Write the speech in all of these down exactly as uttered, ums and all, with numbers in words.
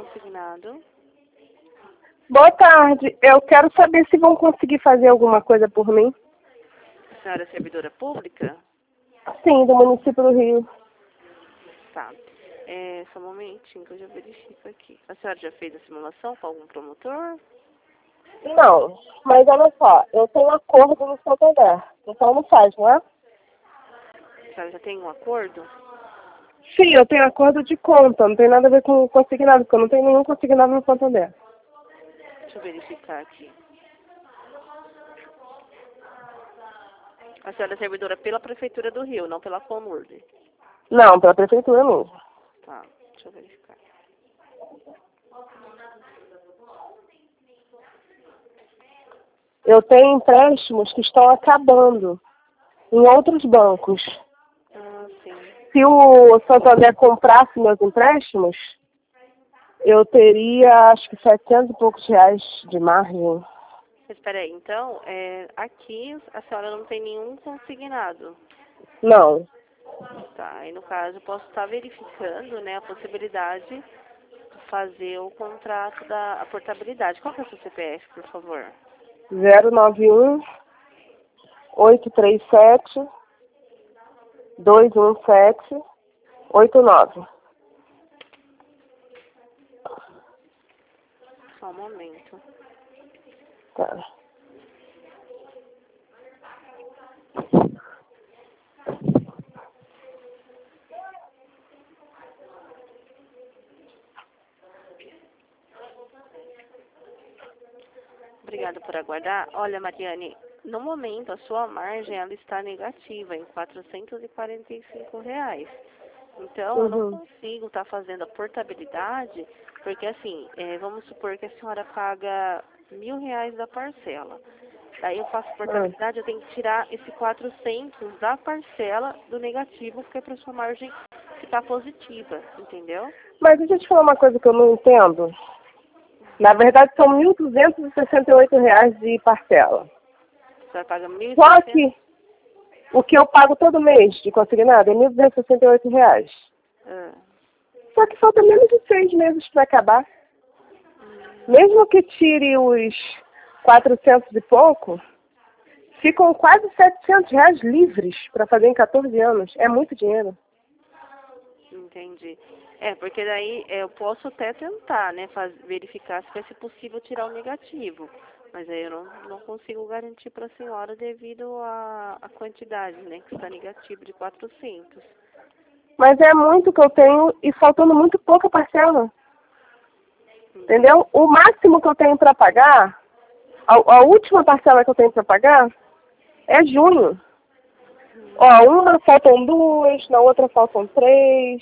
consignado. Boa tarde. Eu quero saber se vão conseguir fazer alguma coisa por mim. A senhora é servidora pública? Sim, do município do Rio. Tá. É, só um momentinho que eu já verifico aqui. A senhora já fez a simulação com algum promotor? Não, mas olha só, eu tenho acordo no Santander. Então não faz, não é? A senhora já tem um acordo? Sim, eu tenho acordo de conta. Não tem nada a ver com consignado, porque eu não tenho nenhum consignado no Santander. Deixa eu verificar aqui. A senhora é servidora pela Prefeitura do Rio, não pela Comurd. Não, pela prefeitura mesmo. Tá, deixa eu verificar. Eu tenho empréstimos que estão acabando em outros bancos. Ah, sim. Se o Santander comprasse meus empréstimos, eu teria, acho que setecentos e poucos reais de margem. Espera aí, então, é, aqui a senhora não tem nenhum consignado. Não. Tá, aí no caso eu posso estar verificando, né, a possibilidade de fazer o contrato da a portabilidade. Qual que é o seu C P F, por favor? zero nove um, oito três sete, dois um sete, oito nove. Só um momento. Tá. Obrigada por aguardar. Olha, Mariane, no momento a sua margem ela está negativa em quatrocentos e quarenta e cinco reais. Então, eu não Uhum. consigo estar fazendo a portabilidade, porque assim, é, vamos supor que a senhora paga mil reais da parcela. Daí eu faço portabilidade, eu tenho que tirar esse quatrocentos da parcela do negativo, porque é para sua margem ficar positiva, entendeu? Mas deixa eu te falar uma coisa que eu não entendo. Na verdade, são mil duzentos e sessenta e oito reais de parcela. A senhora paga mil e Só seiscentos. que o que eu pago todo mês de consignado é mil duzentos e sessenta e oito reais. Ah, Só que falta menos de seis meses para acabar. Mesmo que tire os quatrocentos e pouco, ficam quase setecentos reais livres para fazer em quatorze anos. É muito dinheiro. entendi. É, porque daí é, eu posso até tentar, né, faz, verificar se vai ser possível tirar o negativo. Mas aí eu não, não consigo garantir para a senhora devido à à quantidade, né, que está negativo de quatrocentos. Mas é muito que eu tenho e faltando muito pouca parcela. Entendeu? O máximo que eu tenho para pagar, a, a última parcela que eu tenho para pagar é junho. Ó, uma faltam duas, na outra faltam três,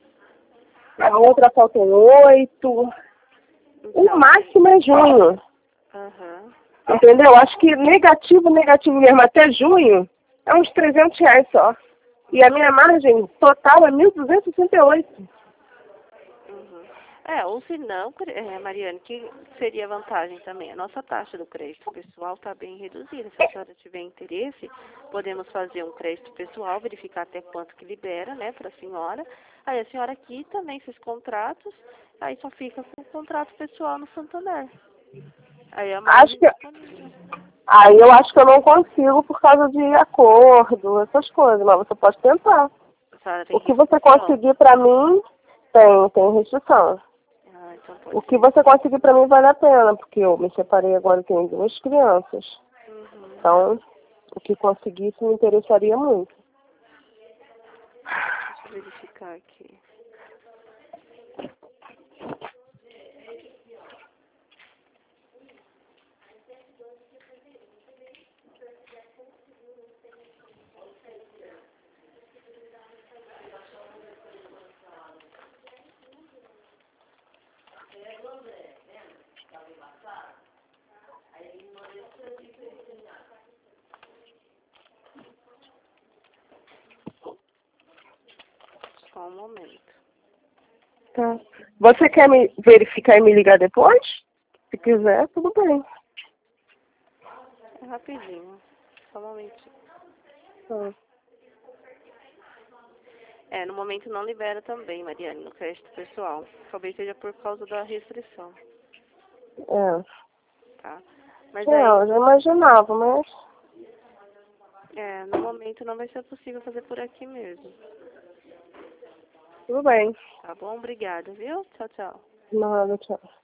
na outra faltam oito. O Então, máximo é junho. aham. Entendeu? Acho que negativo, negativo mesmo, até junho, é uns trezentos reais só. E a minha margem total é mil duzentos e sessenta e oito. Uhum. É, ou se não, é, Mariane, que seria a vantagem também? A nossa taxa do crédito pessoal está bem reduzida. Se a senhora tiver interesse, podemos fazer um crédito pessoal, verificar até quanto que libera, né, para a senhora. Aí a senhora aqui também fez contratos, aí só fica com o contrato pessoal no Santander. Aí a Acho margem que, disponível. aí eu acho que eu não consigo por causa de acordo, essas coisas, mas você pode tentar. A senhora tem O que você restrição? conseguir pra mim, tem, tem restrição. Ah, então pode O que ser. você conseguir pra mim vale a pena, porque eu me separei agora e tenho duas crianças. Uhum. Então, o que conseguisse me interessaria muito. Deixa eu verificar aqui. Só um momento. Tá. Você quer me verificar e me ligar depois? Se quiser, tudo bem. É rapidinho. Só um momentinho. Tá. É, no momento não libera também, Mariane, no crédito pessoal. Talvez seja por causa da restrição, É. tá? Mas É, aí, eu já imaginava, mas... é, no momento não vai ser possível fazer por aqui mesmo. Tudo bem. Tá bom? Obrigada, viu? Tchau, tchau. Nada, tchau.